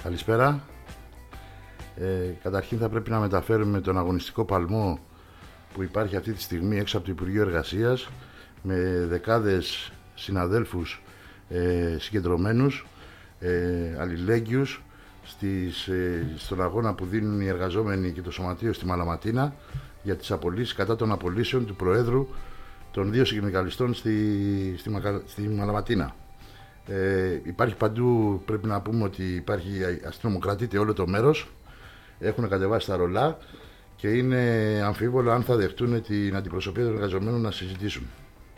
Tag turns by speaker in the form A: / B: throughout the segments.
A: Καλησπέρα. Καταρχήν θα πρέπει να μεταφέρουμε τον αγωνιστικό παλμό που υπάρχει αυτή τη στιγμή έξω από το Υπουργείο Εργασίας με δεκάδες συναδέλφους συγκεντρωμένους, αλληλέγγυους στον αγώνα που δίνουν οι εργαζόμενοι και το Σωματείο στη Μαλαματίνα για τις απολύσεις, κατά των απολύσεων του Προέδρου των δύο συνδικαλιστών στη Μαλαματίνα. Υπάρχει παντού, πρέπει να πούμε ότι υπάρχει αστυνομοκρατείται όλο το μέρος, έχουν κατεβάσει τα ρολά και είναι αμφίβολο αν θα δεχτούν την αντιπροσωπεία των εργαζομένων να συζητήσουν.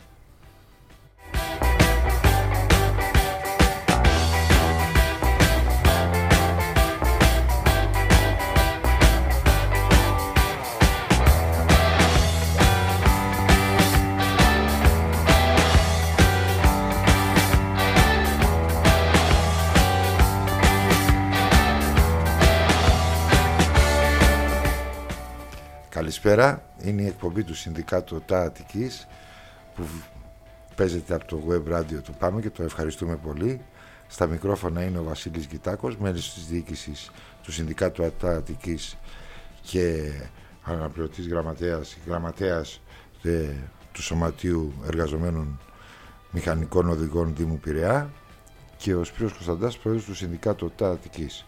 B: Καλησπέρα, είναι η εκπομπή του Συνδικάτου ΤΑ Αττικής που παίζεται από το web radio του Πάνου και το ευχαριστούμε πολύ. Στα μικρόφωνα είναι ο Βασίλης Γητάκος, μέλος της διοίκησης του Συνδικάτου ΤΑ Αττικής και αναπληρωτής γραμματέας του Σωματείου Εργαζομένων Μηχανικών Οδηγών Δήμου Πειραιά και ο Σπύρος Κωνσταντάς, πρόεδρος του Συνδικάτου ΤΑ Αττικής.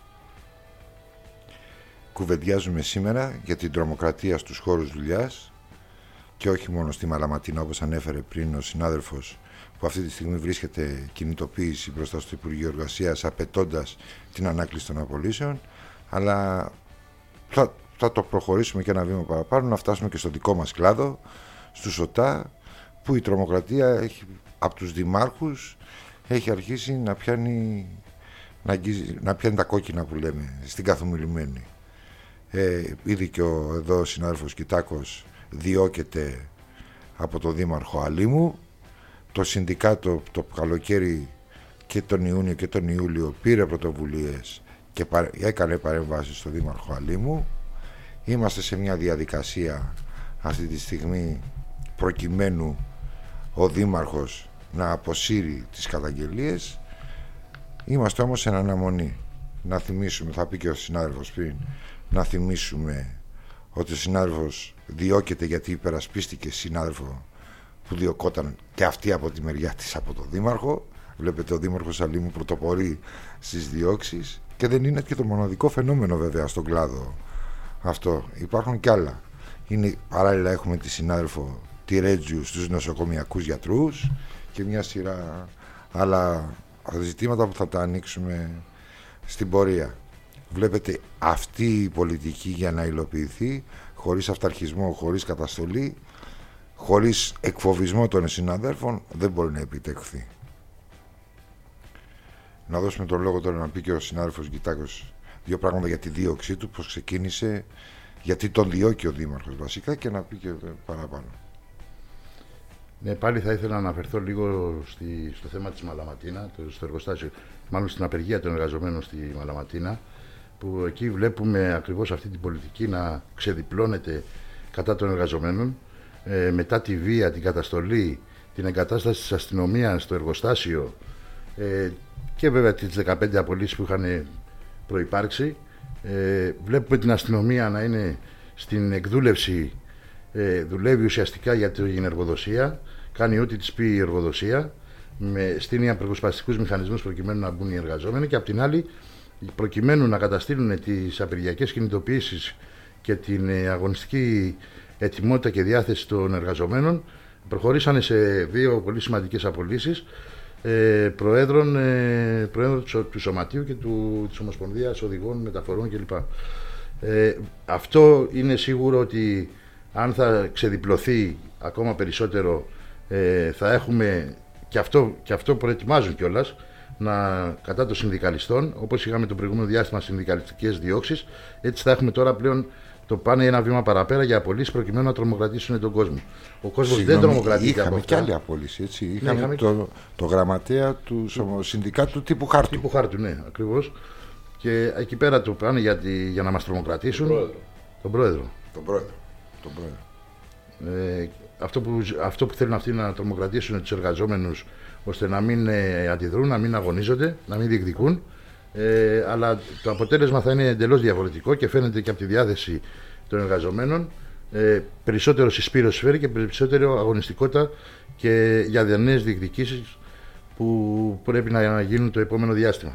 B: Κουβεντιάζουμε σήμερα για την τρομοκρατία στους χώρους δουλειάς και όχι μόνο στη Μαλαματίνα, όπως ανέφερε πριν ο συνάδελφος, που αυτή τη στιγμή βρίσκεται κινητοποίηση μπροστά στο Υπουργείο Εργασίας απαιτώντας την ανάκληση των απολύσεων, αλλά θα το προχωρήσουμε και ένα βήμα παραπάνω, να φτάσουμε και στο δικό μας κλάδο, στους ΟΤΑ, που η τρομοκρατία έχει, από τους δημάρχους έχει αρχίσει να πιάνει τα κόκκινα που λέμε στην καθομιλημένη. Ήδη και ο συνάδελφος Κιτάκος διώκεται από το Δήμαρχο Αλήμου. Το Συνδικάτο το καλοκαίρι και τον Ιούνιο και τον Ιούλιο πήρε πρωτοβουλίες και έκανε παρέμβαση στο Δήμαρχο Αλήμου. Είμαστε σε μια διαδικασία αυτή τη στιγμή προκειμένου ο Δήμαρχος να αποσύρει τις καταγγελίες. Είμαστε όμως εν αναμονή. Να θυμίσουμε, θα πει και ο συνάδελφος πριν, να θυμίσουμε ότι ο συνάδελφος διώκεται γιατί υπερασπίστηκε συνάδελφο που διωκόταν και αυτή από τη μεριά της από τον Δήμαρχο. Βλέπετε, ο Δήμαρχος Αλήμου πρωτοπορεί στις διώξεις και δεν είναι και το μοναδικό φαινόμενο βέβαια στον κλάδο αυτό. Υπάρχουν κι άλλα. Παράλληλα έχουμε τη συνάδελφο τη Ρέτζιου στους νοσοκομιακούς γιατρούς και μια σειρά άλλα ζητήματα που θα τα ανοίξουμε στην πορεία. Βλέπετε, αυτή η πολιτική για να υλοποιηθεί χωρίς αυταρχισμό, χωρίς καταστολή, χωρίς εκφοβισμό των συναδέλφων δεν μπορεί να επιτευχθεί. Να δώσουμε τον λόγο τώρα να πει και ο συνάδελφος Γκιτάκος δύο πράγματα για τη δίωξή του, πώς ξεκίνησε, γιατί τον διώκει ο Δήμαρχος βασικά, και να πει και παραπάνω.
A: Ναι, πάλι θα ήθελα να αναφερθώ λίγο στο θέμα της Μαλαματίνα, στο εργοστάσιο, μάλλον στην απεργία των εργαζομένων στη Μαλαματίνα, που εκεί βλέπουμε ακριβώς αυτή την πολιτική να ξεδιπλώνεται κατά των εργαζομένων, μετά τη βία, την καταστολή, την εγκατάσταση της αστυνομίας στο εργοστάσιο και βέβαια τις 15 απολύσεις που είχαν προϋπάρξει. Βλέπουμε την αστυνομία να είναι στην εκδούλευση, δουλεύει ουσιαστικά για την εργοδοσία, κάνει ό,τι της πει η εργοδοσία, στείνει απεργοσπαστικούς μηχανισμούς προκειμένου να μπουν οι εργαζόμενοι, και απ' την άλλη, προκειμένου να καταστήλουν τις απεργιακές κινητοποιήσεις και την αγωνιστική ετοιμότητα και διάθεση των εργαζομένων, προχωρήσανε σε δύο πολύ σημαντικές απολύσεις προέδρων του Σωματείου και της Ομοσπονδίας Οδηγών Μεταφορών κλπ. Αυτό είναι σίγουρο ότι αν θα ξεδιπλωθεί ακόμα περισσότερο, θα έχουμε και αυτό προετοιμάζουν κιόλας, κατά των συνδικαλιστών, όπως είχαμε το προηγούμενο διάστημα συνδικαλιστικές διώξεις, έτσι θα έχουμε τώρα πλέον το πάνε ένα βήμα παραπέρα για απολύσεις προκειμένου να τρομοκρατήσουν τον κόσμο. Ο κόσμος δεν τρομοκρατείται από αυτά.
B: Είχαμε και άλλη απολύση, έτσι. Είχαμε το γραμματέα του συνδικάτου τύπου χάρτου.
A: Τύπου χάρτου, ναι, ακριβώς. Και εκεί πέρα το πάνε για να μας τρομοκρατήσουν. Τον πρόεδρο. Αυτό που θέλουν αυτοί να τρομοκρατήσουν τους εργαζόμενους, ώστε να μην αντιδρούν, να μην αγωνίζονται, να μην διεκδικούν, αλλά το αποτέλεσμα θα είναι εντελώς διαφορετικό και φαίνεται και από τη διάθεση των εργαζομένων. Περισσότερο συσπήρωση φέρει και περισσότερο αγωνιστικότητα και για νέες διεκδικήσεις που πρέπει να γίνουν το επόμενο διάστημα.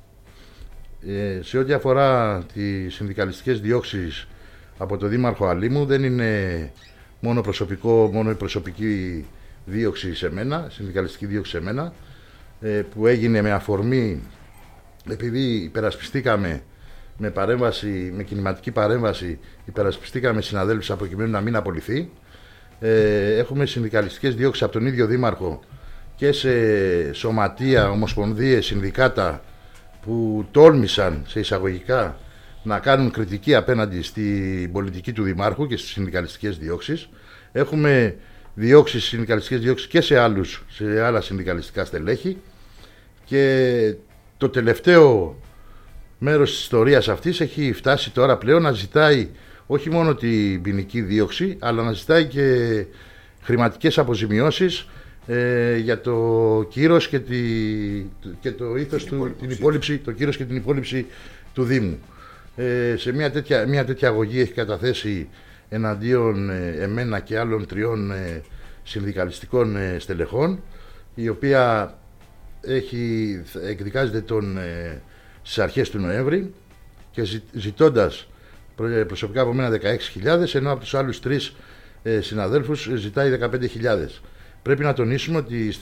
A: Σε ό,τι αφορά τις συνδικαλιστικές διώξεις από τον Δήμαρχο Αλήμου, δεν είναι μόνο η προσωπική δίωξη σε μένα, συνδικαλιστική δίωξη σε μένα, που έγινε με αφορμή επειδή υπερασπιστήκαμε με κινηματική παρέμβαση, υπερασπιστήκαμε συναδέλφους προκειμένου να μην απολυθεί. Έχουμε συνδικαλιστικές διώξεις από τον ίδιο Δήμαρχο και σε σωματεία, ομοσπονδίες, συνδικάτα που τόλμησαν σε εισαγωγικά να κάνουν κριτική απέναντι στην πολιτική του Δημάρχου και στις συνδικαλιστικές διώξεις. Έχουμε συνδικαλιστικές διώξεις και σε άλλα συνδικαλιστικά στελέχη. Και το τελευταίο μέρος της ιστορίας αυτής έχει φτάσει τώρα πλέον να ζητάει όχι μόνο την ποινική δίωξη, αλλά να ζητάει και χρηματικές αποζημιώσεις για το κύρος και το ήθος το κύρος και την υπόλοιψη του Δήμου. Σε μια τέτοια αγωγή έχει καταθέσει εναντίον εμένα και άλλων 3 συνδικαλιστικών στελεχών, η οποία εκδικάζεται στις αρχές του Νοέμβρη και ζητώντας προσωπικά από μένα 16.000, ενώ από τους άλλους 3 συναδέλφους ζητάει 15.000. Πρέπει να τονίσουμε ότι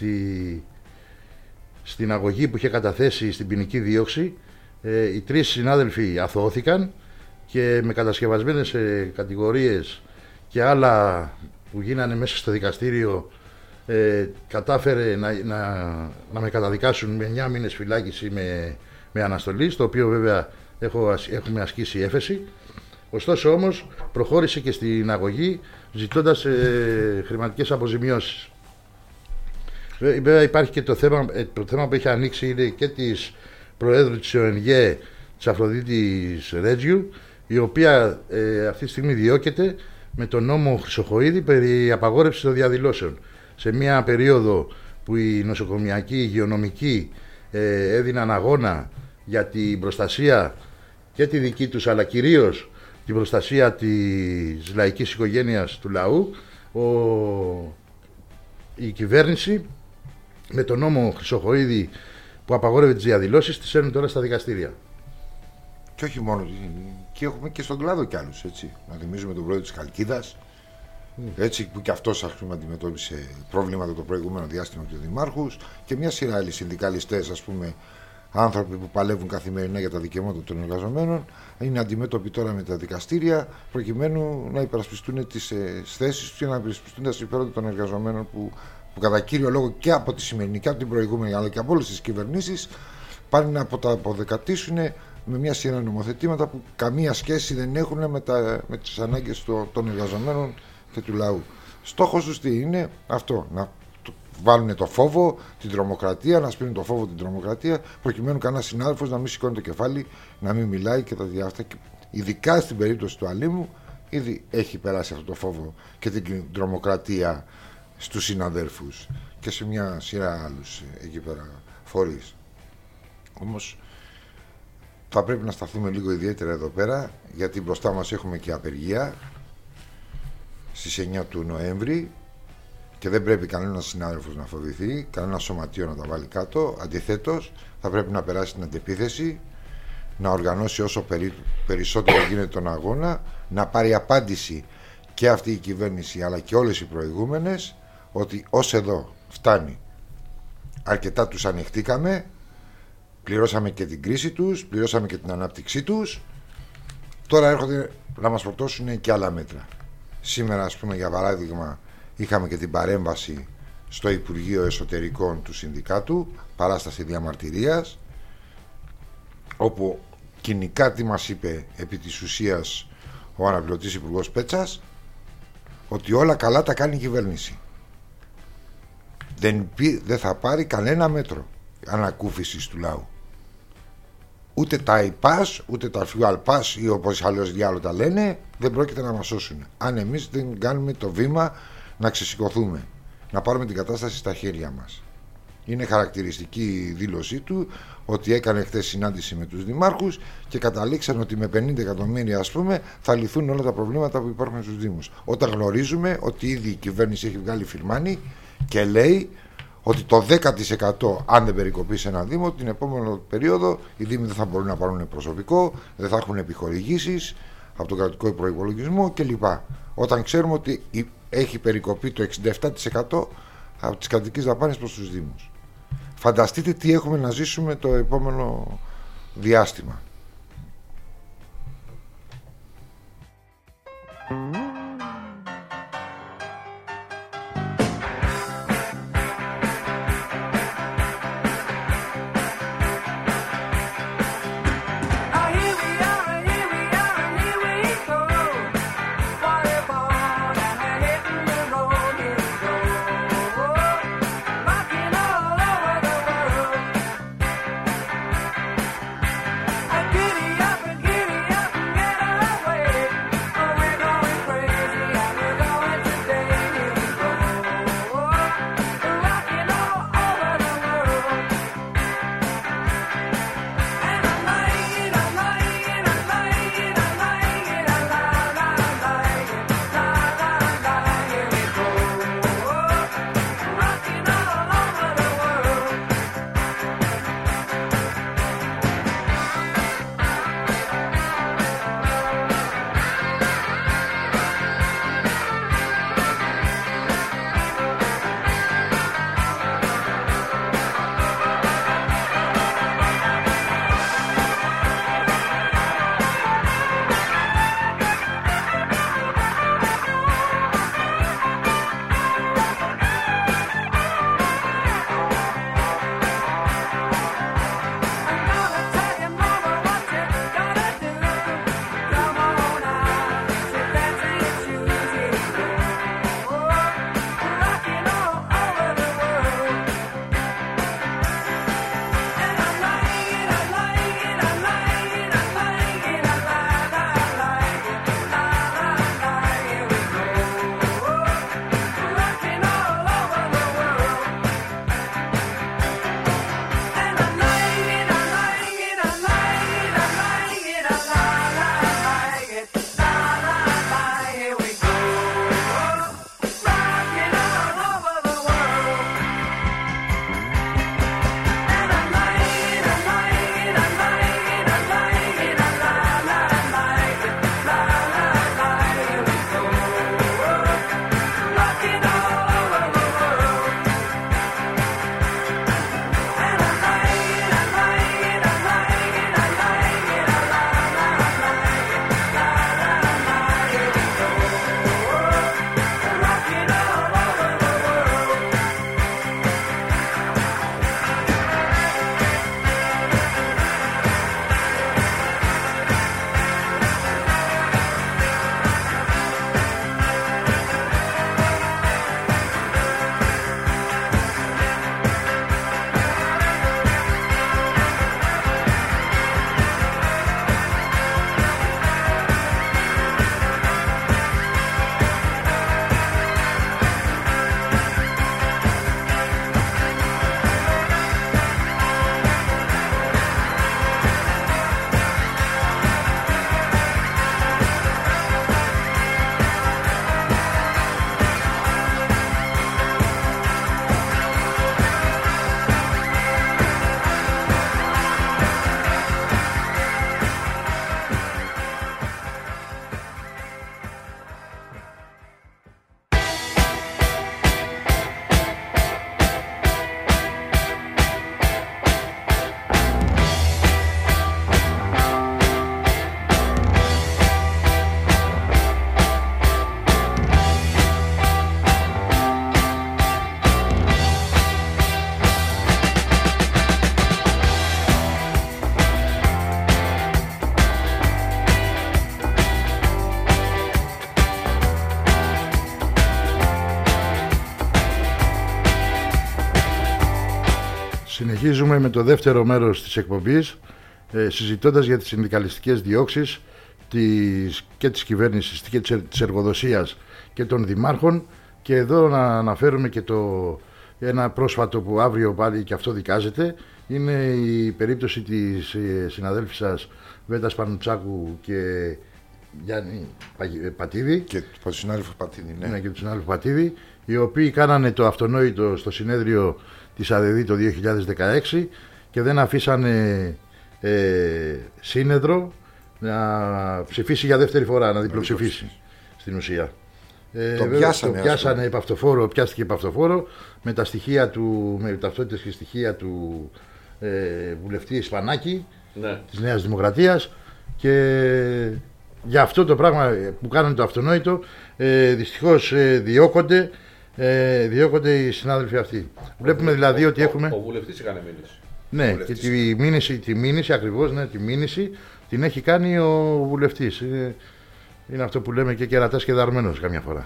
A: στην αγωγή που είχε καταθέσει στην ποινική δίωξη, οι 3 συνάδελφοι αθωώθηκαν και με κατασκευασμένες κατηγορίες και άλλα που γίνανε μέσα στο δικαστήριο, κατάφερε να με καταδικάσουν με 9 μήνες φυλάκιση με αναστολή, στο οποίο βέβαια έχουμε ασκήσει έφεση. Ωστόσο όμως προχώρησε και στην αγωγή ζητώντας χρηματικές αποζημιώσεις. Βέβαια υπάρχει και το θέμα που έχει ανοίξει, είναι και της Προέδρου της ΟΕΝΓΕ, της Αφροδίτης Ρέτζιου, η οποία αυτή τη στιγμή διώκεται με τον νόμο Χρυσοχοΐδη περί απαγόρευσης των διαδηλώσεων. Σε μια περίοδο που οι νοσοκομιακοί, οι υγειονομικοί έδιναν αγώνα για την προστασία και τη δική τους, αλλά κυρίως την προστασία της λαϊκής οικογένειας του λαού, η κυβέρνηση με τον νόμο Χρυσοχοΐδη που απαγόρευε τις διαδηλώσεις τις έρνουν τώρα στα δικαστήρια.
B: Και όχι μόνο, και έχουμε και στον κλάδο κι άλλους, έτσι. Να θυμίζουμε τον πρόεδρο της Χαλκίδας, έτσι, που και αυτός αντιμετώπισε προβλήματα το προηγούμενο διάστημα και ο Δημάρχους, και μια σειρά άλλοι συνδικαλιστές, ας πούμε, άνθρωποι που παλεύουν καθημερινά για τα δικαιώματα των εργαζομένων, είναι αντιμέτωποι τώρα με τα δικαστήρια, προκειμένου να υπερασπιστούν τις θέσεις τους και να υπερασπιστούν τα συμφέροντα των εργαζομένων που κατά κύριο λόγο και από τη σημερινή και από την προηγούμενη, αλλά και από όλες τις κυβερνήσεις, πάνε να τα αποδεκατήσουν με μια σειρά νομοθετήματα που καμία σχέση δεν έχουν με τις ανάγκες των εργαζομένων και του λαού. Στόχος τους τι είναι? Αυτό, να βάλουν το φόβο, την τρομοκρατία, να σπίνουν το φόβο, την τρομοκρατία, προκειμένου κανένα συνάδελφος να μην σηκώνει το κεφάλι, να μην μιλάει και τα διάφορα. Ειδικά στην περίπτωση του Αλήμου, ήδη έχει περάσει αυτό το φόβο και την τρομοκρατία στους συναδέλφους και σε μια σειρά άλλους εκεί πέρα φορείς. Όμως θα πρέπει να σταθούμε λίγο ιδιαίτερα εδώ πέρα, γιατί μπροστά μας έχουμε και απεργία στις 9 του Νοέμβρη και δεν πρέπει κανένας συνάδελφος να φοβηθεί, κανένα σωματείο να τα βάλει κάτω. Αντιθέτως, θα πρέπει να περάσει την αντεπίθεση, να οργανώσει όσο περισσότερο γίνεται τον αγώνα, να πάρει απάντηση και αυτή η κυβέρνηση αλλά και όλες οι προηγούμενες, ότι ως εδώ φτάνει. Αρκετά τους ανοιχτήκαμε, πληρώσαμε και την κρίση τους, πληρώσαμε και την ανάπτυξή τους, τώρα έρχονται να μας προτώσουν και άλλα μέτρα. Σήμερα, ας πούμε, για παράδειγμα, είχαμε και την παρέμβαση στο Υπουργείο Εσωτερικών του Συνδικάτου, παράσταση διαμαρτυρίας, όπου κοινικά τι μας είπε επί της ουσίας ο αναπληρωτής Υπουργός Πέτσας? Ότι όλα καλά τα κάνει η κυβέρνηση. Δεν θα πάρει κανένα μέτρο ανακούφισης του λαού. Ούτε τα ΙΠΑΣ, ούτε τα ΦΙΟΑΛΠΑΣ ή όπως αλλιώς διάλογα τα λένε, δεν πρόκειται να μας σώσουν. Αν εμείς δεν κάνουμε το βήμα να ξεσηκωθούμε, να πάρουμε την κατάσταση στα χέρια μας. Είναι χαρακτηριστική η δήλωσή του ότι έκανε χθες συνάντηση με τους δημάρχους και καταλήξαν ότι με 50 εκατομμύρια, ας πούμε, θα λυθούν όλα τα προβλήματα που υπάρχουν στους Δήμους. Όταν γνωρίζουμε ότι ήδη η κυβέρνηση έχει βγάλει φυρμάνι και λέει ότι το 10% αν δεν περικοπεί σε ένα Δήμο, την επόμενη περίοδο οι Δήμοι δεν θα μπορούν να πάρουν προσωπικό, δεν θα έχουν επιχορηγήσεις από τον κρατικό προϋπολογισμό κλπ. Όταν ξέρουμε ότι έχει περικοπεί το 67% από τις κρατικές δαπάνες προς τους Δήμους. Φανταστείτε τι έχουμε να ζήσουμε το επόμενο διάστημα.
A: Συνεχίζουμε με το δεύτερο μέρος της εκπομπής, συζητώντας για τις συνδικαλιστικές διώξεις και της κυβέρνησης και της εργοδοσίας και των δημάρχων, και εδώ να αναφέρουμε και ένα πρόσφατο που αύριο πάλι και αυτό δικάζεται, είναι η περίπτωση της συναδέλφης σας Βέτας Πανουτσάκου και Γιάννη Πατίδη.
B: Και του συνάδελφου Πατίδη, ναι.
A: Και του συνάδελφου Πατίδη, οι οποίοι κάνανε το αυτονόητο στο συνέδριο της ΑΔΔ το 2016 και δεν αφήσανε σύνεδρο να ψηφίσει για δεύτερη φορά, να διπλοψηφίσει στην ουσία.
B: Το πιάσανε
A: πιάστηκε επ' αυτοφόρο με τα στοιχεία του, με ταυτότητες και στοιχεία του βουλευτή Σπανάκη, ναι, της Νέας Δημοκρατίας, και για αυτό το πράγμα που κάνανε το αυτονόητο δυστυχώς διώκονται οι συνάδελφοι αυτοί. Βλέπουμε δηλαδή ότι έχουμε...
C: Ο βουλευτής έκανε μήνυση.
A: Ναι, και τη μήνυση ακριβώς, ναι, τη μήνυση την έχει κάνει ο βουλευτής. Είναι αυτό που λέμε και κερατάς και δαρμένος καμιά φορά.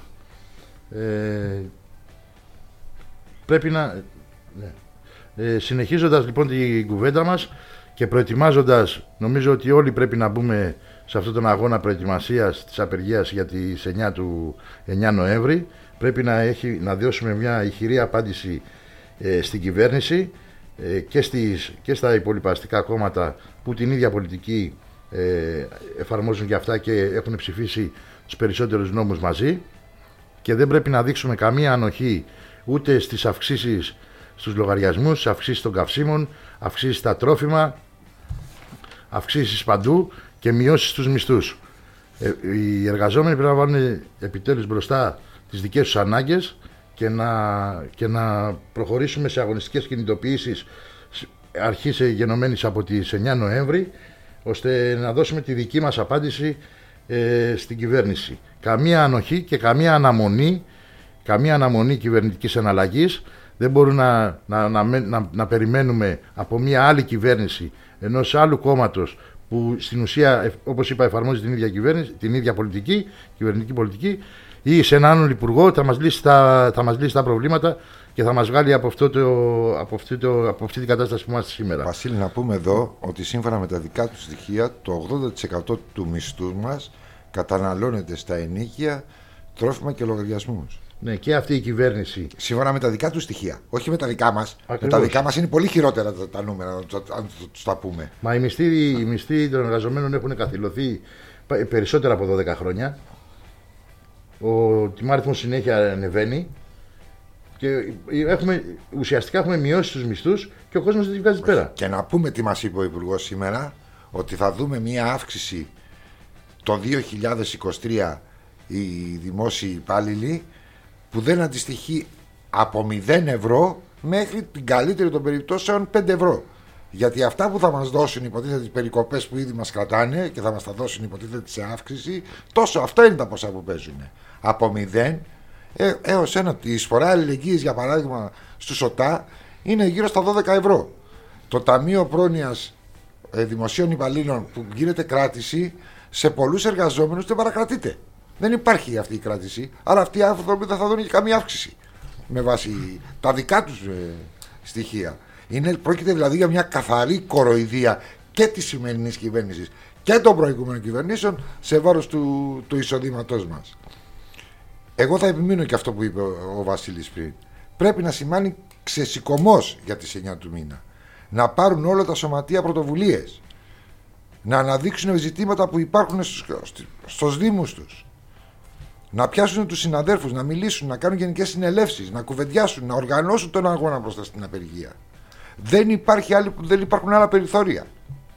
A: Πρέπει να... Ναι. Συνεχίζοντας λοιπόν την κουβέντα μας και προετοιμάζοντας, νομίζω ότι όλοι πρέπει να μπούμε σε αυτόν τον αγώνα προετοιμασίας της απεργίας για τις 9 Νοέμβρη. Πρέπει να δώσουμε μια ηχηρή απάντηση στην κυβέρνηση και στα υπολοιπαστικά κόμματα που την ίδια πολιτική εφαρμόζουν και αυτά και έχουν ψηφίσει τους περισσότερους νόμους μαζί, και δεν πρέπει να δείξουμε καμία ανοχή ούτε στις αυξήσεις στους λογαριασμούς, αυξήσεις των καυσίμων, αυξήσεις στα τρόφιμα, αυξήσεις παντού και μειώσεις στους μισθούς. Οι εργαζόμενοι πρέπει να βάλουν επιτέλους μπροστά τις δικές τους ανάγκες και να προχωρήσουμε σε αγωνιστικές κινητοποιήσεις αρχής γενομένης από τις 9 Νοέμβρη, ώστε να δώσουμε τη δική μας απάντηση στην κυβέρνηση. Καμία ανοχή και καμία αναμονή κυβερνητικής εναλλαγής. Δεν μπορούμε να περιμένουμε από μια άλλη κυβέρνηση ενός άλλου κόμματος που στην ουσία, όπως είπα, εφαρμόζει την ίδια κυβερνητική πολιτική, ή σε έναν άλλον υπουργό θα μας λύσει τα προβλήματα και θα μας βγάλει από αυτή την κατάσταση που είμαστε σήμερα.
B: Βασίλη, να πούμε εδώ ότι σύμφωνα με τα δικά του στοιχεία, το 80% του μισθού μας καταναλώνεται στα ενοίκια, τρόφιμα και λογαριασμούς.
A: Ναι, και αυτή η κυβέρνηση.
B: Σύμφωνα με τα δικά του στοιχεία. Όχι με τα δικά μας. Με τα δικά μας είναι πολύ χειρότερα τα νούμερα, αν τους τα πούμε.
A: Μα οι μισθοί των εργαζομένων έχουν καθυλωθεί περισσότερα από 12 χρόνια. Ο τιμάριθμος συνέχεια ανεβαίνει. Και ουσιαστικά έχουμε μειώσει τους μισθούς και ο κόσμος δεν βγάζει πέρα.
B: Και να πούμε τι μας είπε ο Υπουργός σήμερα, ότι θα δούμε μία αύξηση το 2023 οι δημόσιοι υπάλληλοι που δεν αντιστοιχεί από 0 ευρώ μέχρι την καλύτερη των περιπτώσεων 5 ευρώ. Γιατί αυτά που θα μας δώσουν, υποτίθεται, τις περικοπές που ήδη μας κρατάνε και θα μας τα δώσουν, υποτίθεται, σε αύξηση, τόσο αυτό είναι τα ποσά που παίζουν. Από 0 έως 1. Η εισφορά αλληλεγγύης, για παράδειγμα, στους ΟΤΑ είναι γύρω στα 12 ευρώ. Το Ταμείο Πρόνοιας Δημοσίων Υπαλλήλων που γίνεται κράτηση, σε πολλούς εργαζόμενους δεν παρακρατείται. Δεν υπάρχει αυτή η κράτηση. Άρα αυτοί οι άνθρωποι δεν θα δουν και καμία αύξηση με βάση τα δικά τους στοιχεία. Πρόκειται δηλαδή για μια καθαρή κοροϊδία και της σημερινής κυβέρνησης και των προηγούμενων κυβερνήσεων σε βάρος του εισοδήματός μας. Εγώ θα επιμείνω και αυτό που είπε ο Βασίλης πριν. Πρέπει να σημάνει ξεσηκωμός για τις 9 του μήνα. Να πάρουν όλα τα σωματεία πρωτοβουλίες. Να αναδείξουν ζητήματα που υπάρχουν στους δήμους τους. Να πιάσουν τους συναδέρφους, να μιλήσουν, να κάνουν γενικές συνελεύσεις, να κουβεντιάσουν, να οργανώσουν τον αγώνα μπροστά στην απεργία. Δεν υπάρχουν άλλα περιθώρια.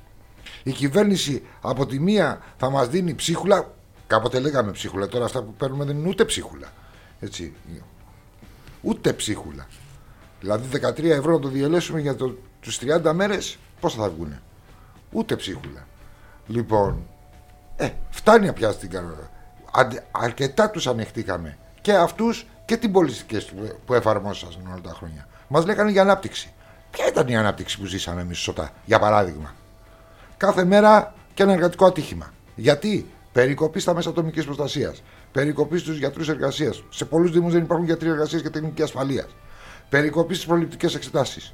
B: Η κυβέρνηση από τη μία θα μας δίνει ψίχουλα. Κάποτε λέγαμε ψίχουλα, τώρα αυτά που παίρνουμε δεν είναι ούτε ψίχουλα. Έτσι. Ούτε ψίχουλα. Δηλαδή 13 ευρώ να το διελέσουμε για τους 30 μέρες, πώς θα βγουνε. Ούτε ψίχουλα. Λοιπόν, φτάνει πια στην κανόνα. Αρκετά τους ανεχτήκαμε. Και αυτούς και την πολιτικές που εφαρμόσαν όλα τα χρόνια. Μας λέγανε για ανάπτυξη. Ποια ήταν η ανάπτυξη που ζήσαμε εμείς σωτά, για παράδειγμα? Κάθε μέρα και ένα εργατικό ατύχημα. Γιατί? Περικοπή στα μέσα ατομικής προστασίας. Περικοπή στους γιατρούς εργασίας. Σε πολλούς δήμους δεν υπάρχουν γιατροί εργασίας και τεχνική ασφαλείας. Περικοπή στις προληπτικές εξετάσεις.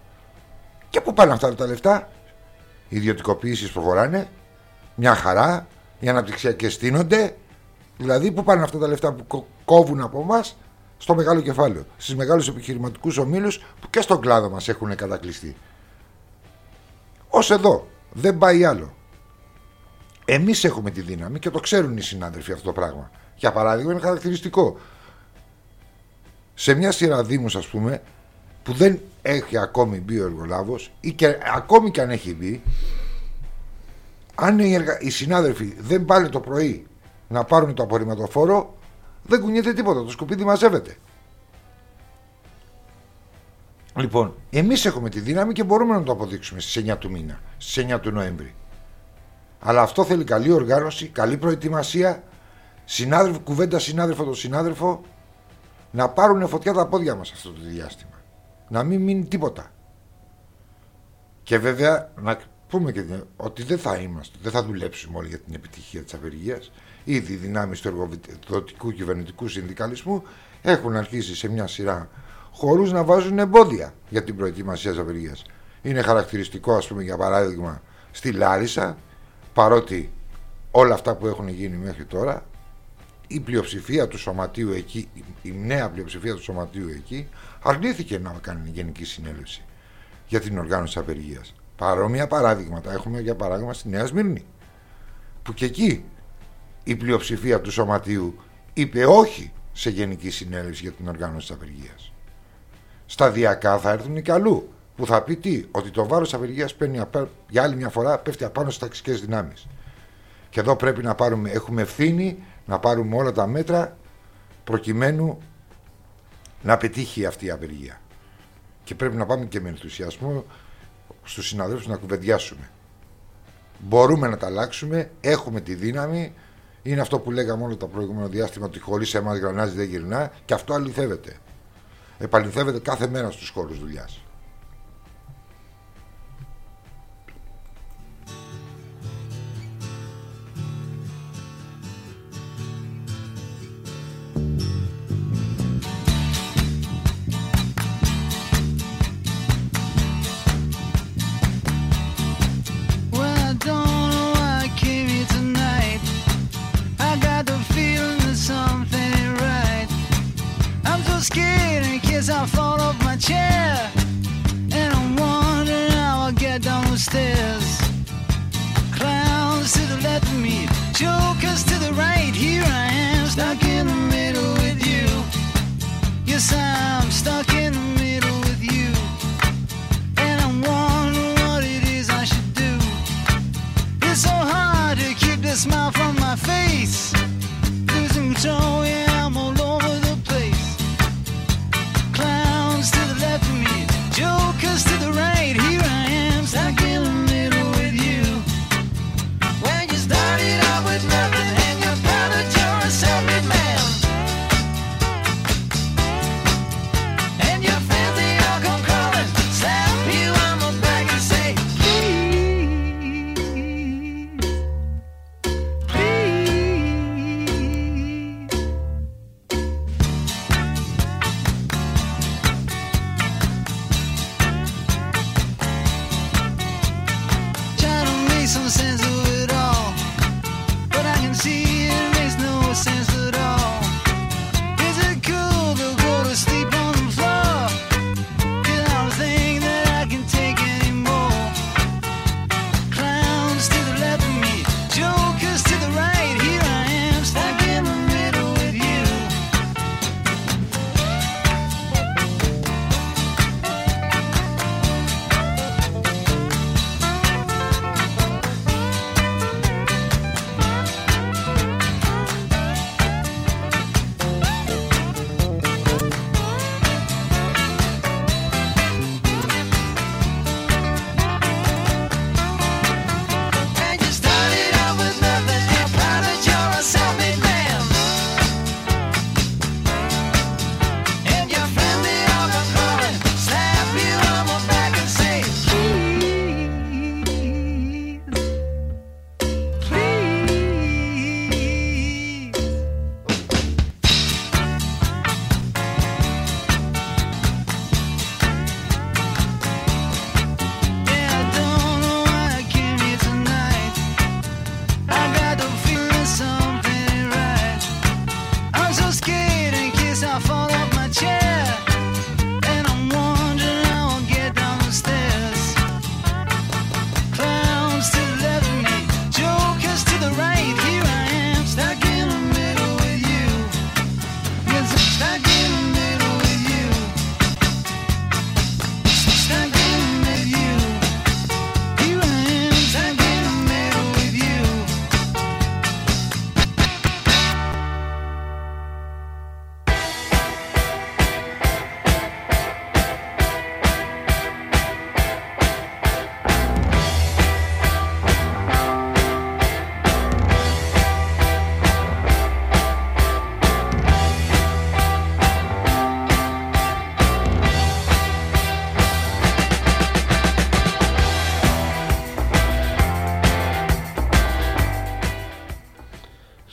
B: Και πού πάνε αυτά τα λεφτά? Οι ιδιωτικοποιήσεις προχωράνε. Μια χαρά. Οι αναπτυξιακές στείνονται. Δηλαδή, πού πάνε αυτά τα λεφτά που κόβουν από εμάς? στο μεγάλο κεφάλαιο, στις μεγάλους επιχειρηματικούς ομίλους που και στον κλάδο μας έχουν κατακλειστεί. Ως εδώ, δεν πάει άλλο. Εμείς έχουμε τη δύναμη και το ξέρουν οι συνάδελφοι αυτό το πράγμα. Για παράδειγμα, είναι χαρακτηριστικό. Σε μια σειρά δήμους, ας πούμε, που δεν έχει ακόμη μπει ο εργολάβος ή και ακόμη και αν έχει μπει, αν οι συνάδελφοι δεν πάνε το πρωί να πάρουν το απορριμματοφόρο, δεν κουνιέται τίποτα, το σκουπίδι μαζεύεται. Λοιπόν, εμείς έχουμε τη δύναμη και μπορούμε να το αποδείξουμε στις 9 του μήνα, στις 9 του Νοέμβρη. Αλλά αυτό θέλει καλή οργάνωση, καλή προετοιμασία, κουβέντα συνάδελφο τον συνάδελφο, να πάρουν φωτιά τα πόδια μας αυτό το διάστημα. Να μην μείνει τίποτα. Και βέβαια να πούμε και ότι δεν θα δουλέψουμε όλοι για την επιτυχία της απεργίας. Ήδη οι δυνάμεις του εργοδοτικού κυβερνητικού συνδικαλισμού έχουν αρχίσει σε μια σειρά χώρους να βάζουν εμπόδια για την προετοιμασία της απεργίας. Είναι χαρακτηριστικό, ας πούμε, για παράδειγμα στη Λάρισα, παρότι όλα αυτά που έχουν γίνει μέχρι τώρα, η πλειοψηφία του σωματείου εκεί, η νέα πλειοψηφία του σωματείου εκεί, αρνήθηκε να κάνει γενική συνέλευση για την οργάνωση της απεργίας. Παρόμοια παράδειγματα έχουμε, για παράδειγμα, στη Νέα Σμύρνη, που και εκεί η πλειοψηφία του σωματείου είπε όχι σε γενική συνέλευση για την οργάνωση της απεργίας. Σταδιακά θα έρθουν και αλλού, που θα πει τι, ότι το βάρος της απεργίας για άλλη μια φορά πέφτει απάνω στις ταξικές δυνάμεις. Και εδώ πρέπει να έχουμε ευθύνη να πάρουμε όλα τα μέτρα προκειμένου να πετύχει αυτή η απεργία. Και πρέπει να πάμε και με ενθουσιασμό στους συναδέλφους να κουβεντιάσουμε. Μπορούμε να τα αλλάξουμε, έχουμε τη δύναμη. Είναι αυτό που λέγαμε όλο το προηγούμενο διάστημα, ότι χωρίς εμάς γρανάζι δεν γυρνά, και αυτό αληθεύεται. Επαληθεύεται κάθε μέρα στους χώρους δουλειάς.
C: I fall off my chair and I'm wondering how I'll get down the stairs. Clowns to the left of me, jokers to the right. Here I am, stuck in the middle with you. Yes, I'm stuck in the middle with you. And I'm wondering what it is I should do. It's so hard to keep the smile from my face. Losing control, yeah, I'm all over the place. Clowns to the left of me, jokers to the right. Here I am, stuck in the middle with you. When you started out with nothing and you found that you're a self-made man, and your friends they all come crawling, slap you on the back and say, please, please. Try to make some sense of it all, but I can see it makes no sense at all. Is it cool to go to sleep on the floor? 'Cause I don't think that I can take anymore. Clowns to the left of me, jokers to the right. Here I am, stuck in the middle with you.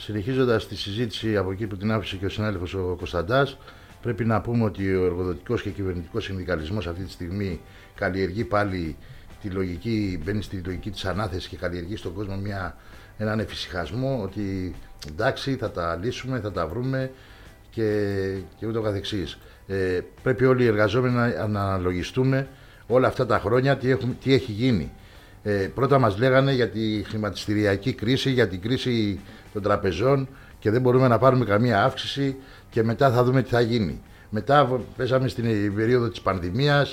A: συνεχίζοντας τη συζήτηση από εκεί που την άφησε και ο συνάδελφος ο Κωνσταντάς, πρέπει να πούμε ότι ο εργοδοτικός και κυβερνητικός συνδικαλισμός αυτή τη στιγμή καλλιεργεί πάλι τη λογική, μπαίνει στη λογική της ανάθεσης και καλλιεργεί στον κόσμο έναν εφησυχασμό ότι εντάξει, θα τα λύσουμε, θα τα βρούμε και ούτω καθεξής. Πρέπει όλοι οι εργαζόμενοι να αναλογιστούμε όλα αυτά τα χρόνια τι έχει γίνει. Πρώτα μας λέγανε για τη χρηματιστηριακή κρίση, για την κρίση των τραπεζών και δεν μπορούμε να πάρουμε καμία αύξηση και μετά θα δούμε τι θα γίνει. Μετά πέσαμε στην περίοδο της πανδημίας,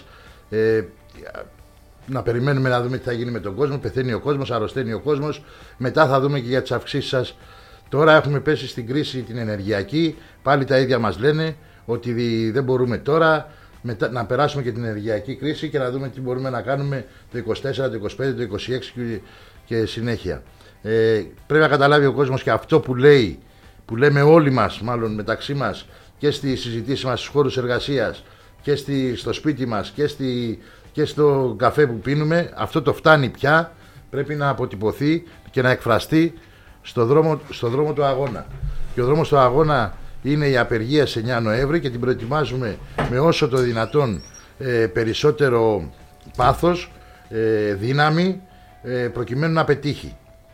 A: να περιμένουμε να δούμε τι θα γίνει με τον κόσμο, πεθαίνει ο κόσμος, αρρωσταίνει ο κόσμος, μετά θα δούμε και για τις αυξήσεις σας. Τώρα έχουμε πέσει στην κρίση την ενεργειακή, πάλι τα ίδια μας λένε ότι δεν μπορούμε τώρα να περάσουμε και την ενεργειακή κρίση και να δούμε τι μπορούμε να κάνουμε το 24, το 25, το 26 και συνέχεια. Πρέπει να καταλάβει ο κόσμος και αυτό που λέμε όλοι μας, μάλλον μεταξύ μας και στις συζητήσεις μας στους χώρους εργασίας και στο σπίτι μας και στο καφέ που πίνουμε, αυτό το φτάνει πια, πρέπει να αποτυπωθεί και να εκφραστεί στο δρόμο του αγώνα. Και ο δρόμος του αγώνα είναι η απεργία σε 9 Νοέμβρη και την προετοιμάζουμε με όσο το δυνατόν περισσότερο πάθος, δύναμη, προκειμένου να πετύχει.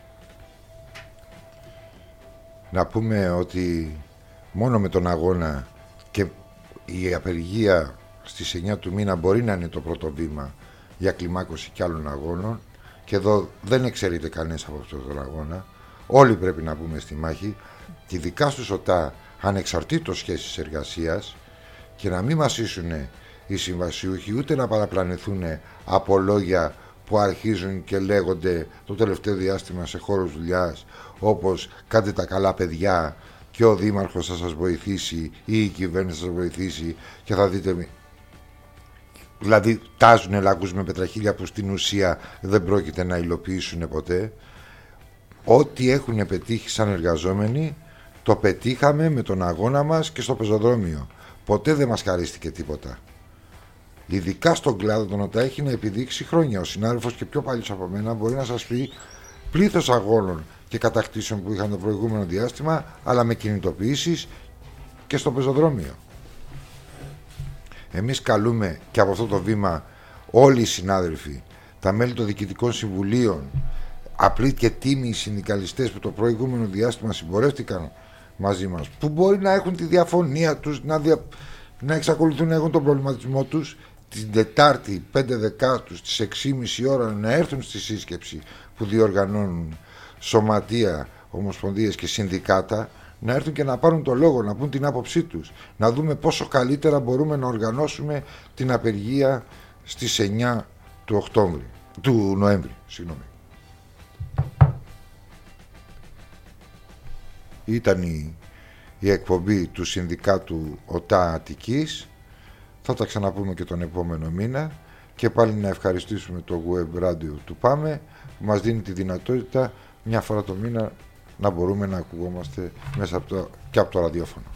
B: Να πούμε ότι μόνο με τον αγώνα και η απεργία στις 9 του μήνα μπορεί να είναι το πρώτο βήμα για κλιμάκωση κι άλλων αγώνων και εδώ δεν εξαιρείται κανείς από αυτόν τον αγώνα. Όλοι πρέπει να μπούμε στη μάχη και ειδικά στους ΟΤΑ ανεξαρτήτως σχέσης εργασίας και να μην μασίσουν οι συμβασιούχοι ούτε να παραπλανηθούν από λόγια που αρχίζουν και λέγονται το τελευταίο διάστημα σε χώρους δουλειάς όπως κάντε τα καλά παιδιά και ο δήμαρχος θα σας βοηθήσει ή η κυβέρνηση θα σας βοηθήσει και θα δείτε, δηλαδή τάζουν λάκους με πετραχίλια που στην ουσία δεν πρόκειται να υλοποιήσουν ποτέ. Ό,τι έχουν πετύχει σαν εργαζόμενοι το πετύχαμε με τον αγώνα μας και στο πεζοδρόμιο. Ποτέ δεν μας χαρίστηκε τίποτα. Ειδικά στον κλάδο των ΟΤΑ έχει να επιδείξει χρόνια. Ο συνάδελφος και πιο παλιός από μένα μπορεί να σας πει πλήθος αγώνων και κατακτήσεων που είχαν το προηγούμενο διάστημα, αλλά με κινητοποιήσεις και στο πεζοδρόμιο. Εμείς καλούμε και από αυτό το βήμα όλοι οι συνάδελφοι, τα μέλη των διοικητικών συμβουλίων, απλοί και τίμοι συνδικαλιστές που το προηγούμενο διάστημα συμπορεύτηκαν μαζί μας, που μπορεί να έχουν τη διαφωνία τους, να εξακολουθούν να έχουν τον προβληματισμό τους, την Τετάρτη 5 Δεκάτου στις 6.30 ώρα να έρθουν στη σύσκεψη που διοργανώνουν σωματεία, ομοσπονδίες και συνδικάτα, να έρθουν και να πάρουν το λόγο, να πούν την άποψή τους, να δούμε πόσο καλύτερα μπορούμε να οργανώσουμε την απεργία στις 9 του Νοέμβρη. Ήταν η εκπομπή του Συνδικάτου ΟΤΑ Αττικής. Θα τα ξαναπούμε και τον επόμενο μήνα και πάλι να ευχαριστήσουμε το web radio του ΠΑΜΕ που μας δίνει τη δυνατότητα μια φορά το μήνα να μπορούμε να ακουγόμαστε μέσα και από το ραδιόφωνο.